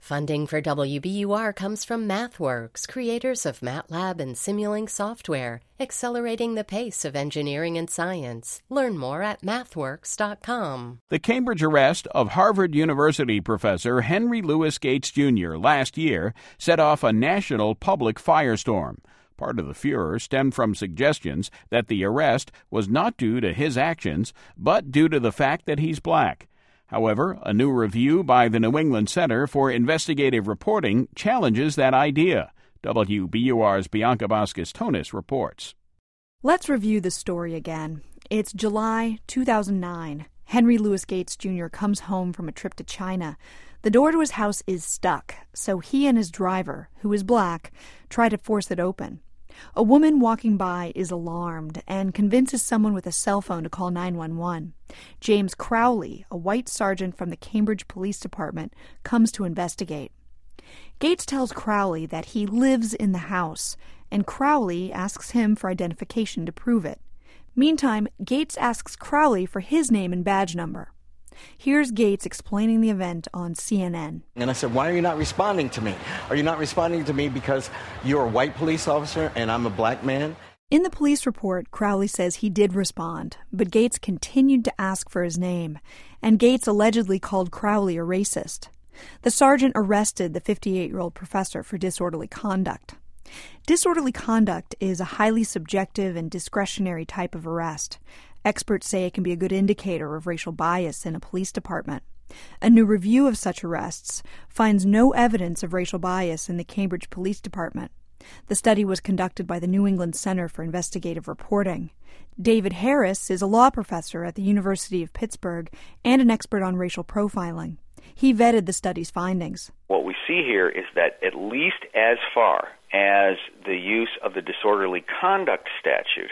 Funding for WBUR comes from MathWorks, creators of MATLAB and Simulink software, accelerating the pace of engineering and science. Learn more at mathworks.com. The Cambridge arrest of Harvard University professor Henry Louis Gates, Jr. last year set off a national public firestorm. Part of the furor stemmed from suggestions that the arrest was not due to his actions, but due to the fact that he's black. However, a new review by the New England Center for Investigative Reporting challenges that idea. WBUR's Bianca Vasquez-Tonis reports. Let's review the story again. It's July 2009. Henry Louis Gates Jr. comes home from a trip to China. The door to his house is stuck, so he and his driver, who is black, try to force it open. A woman walking by is alarmed and convinces someone with a cell phone to call 911. James Crowley, a white sergeant from the Cambridge Police Department, comes to investigate. Gates tells Crowley that he lives in the house, and Crowley asks him for identification to prove it. Meantime, Gates asks Crowley for his name and badge number. Here's Gates explaining the event on CNN. And I said, why are you not responding to me? Are you not responding to me because you're a white police officer and I'm a black man? In the police report, Crowley says he did respond, but Gates continued to ask for his name, and Gates allegedly called Crowley a racist. The sergeant arrested the 58-year-old professor for disorderly conduct. Disorderly conduct is a highly subjective and discretionary type of arrest. Experts say it can be a good indicator of racial bias in a police department. A new review of such arrests finds no evidence of racial bias in the Cambridge Police Department. The study was conducted by the New England Center for Investigative Reporting. David Harris is a law professor at the University of Pittsburgh and an expert on racial profiling. He vetted the study's findings. What we see here is that at least as far as the use of the disorderly conduct statute,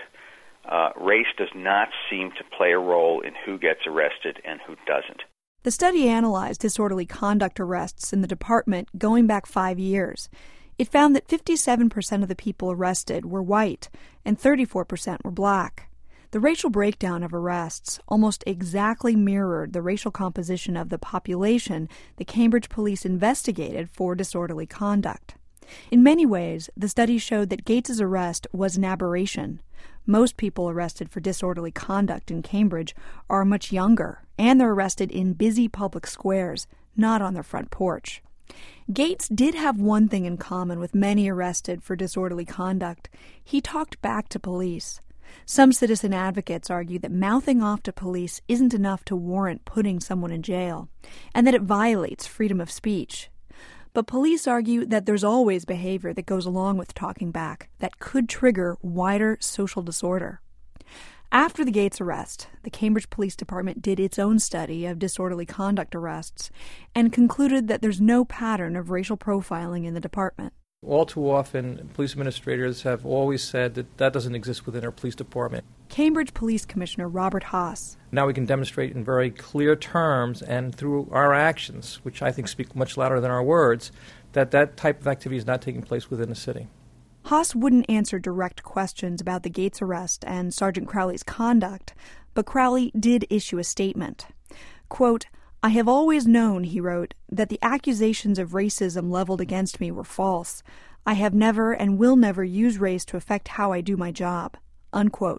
race does not seem to play a role in who gets arrested and who doesn't. The study analyzed disorderly conduct arrests in the department going back 5 years. It found that 57% of the people arrested were white and 34% were black. The racial breakdown of arrests almost exactly mirrored the racial composition of the population the Cambridge police investigated for disorderly conduct. In many ways, the study showed that Gates's arrest was an aberration. Most people arrested for disorderly conduct in Cambridge are much younger, and they're arrested in busy public squares, not on their front porch. Gates did have one thing in common with many arrested for disorderly conduct. He talked back to police. Some citizen advocates argue that mouthing off to police isn't enough to warrant putting someone in jail, and that it violates freedom of speech. But police argue that there's always behavior that goes along with talking back that could trigger wider social disorder. After the Gates arrest, the Cambridge Police Department did its own study of disorderly conduct arrests and concluded that there's no pattern of racial profiling in the department. All too often, police administrators have always said that that doesn't exist within our police department. Cambridge Police Commissioner Robert Haas. Now we can demonstrate in very clear terms and through our actions, which I think speak much louder than our words, that that type of activity is not taking place within the city. Haas wouldn't answer direct questions about the Gates arrest and Sergeant Crowley's conduct, but Crowley did issue a statement. Quote, "I have always known," he wrote, "that the accusations of racism leveled against me were false. I have never and will never use race to affect how I do my job." Unquote.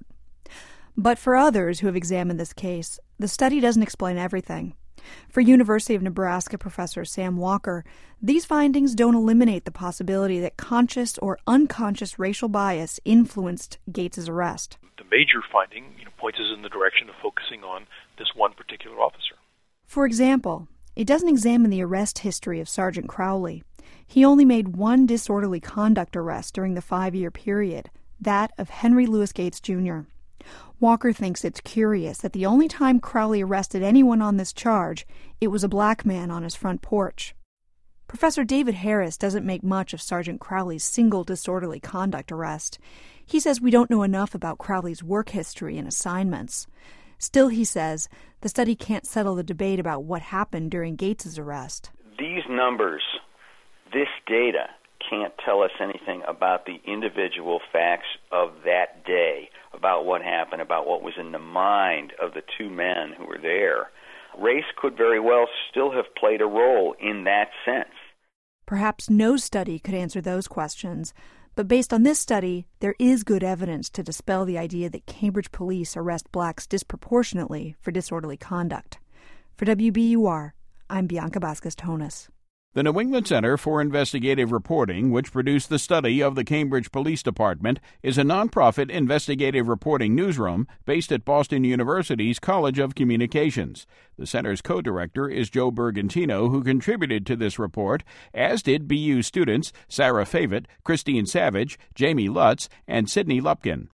But for others who have examined this case, the study doesn't explain everything. For University of Nebraska professor Sam Walker, these findings don't eliminate the possibility that conscious or unconscious racial bias influenced Gates's arrest. The major finding points us in the direction of focusing on this one particular officer. For example, it doesn't examine the arrest history of Sergeant Crowley. He only made one disorderly conduct arrest during the 5-year period, that of Henry Louis Gates, Jr. Walker thinks it's curious that the only time Crowley arrested anyone on this charge, it was a black man on his front porch. Professor David Harris doesn't make much of Sergeant Crowley's single disorderly conduct arrest. He says we don't know enough about Crowley's work history and assignments. Still, he says, the study can't settle the debate about what happened during Gates's arrest. These numbers, this data, can't tell us anything about the individual facts of that day, about what happened, about what was in the mind of the two men who were there. Race could very well still have played a role in that sense. Perhaps no study could answer those questions, but based on this study, there is good evidence to dispel the idea that Cambridge police arrest blacks disproportionately for disorderly conduct. For WBUR, I'm Bianca Vasquez-Tonis. The New England Center for Investigative Reporting, which produced the study of the Cambridge Police Department, is a nonprofit investigative reporting newsroom based at Boston University's College of Communications. The center's co-director is Joe Bergantino, who contributed to this report, as did BU students Sarah Favet, Christine Savage, Jamie Lutz, and Sidney Lupkin.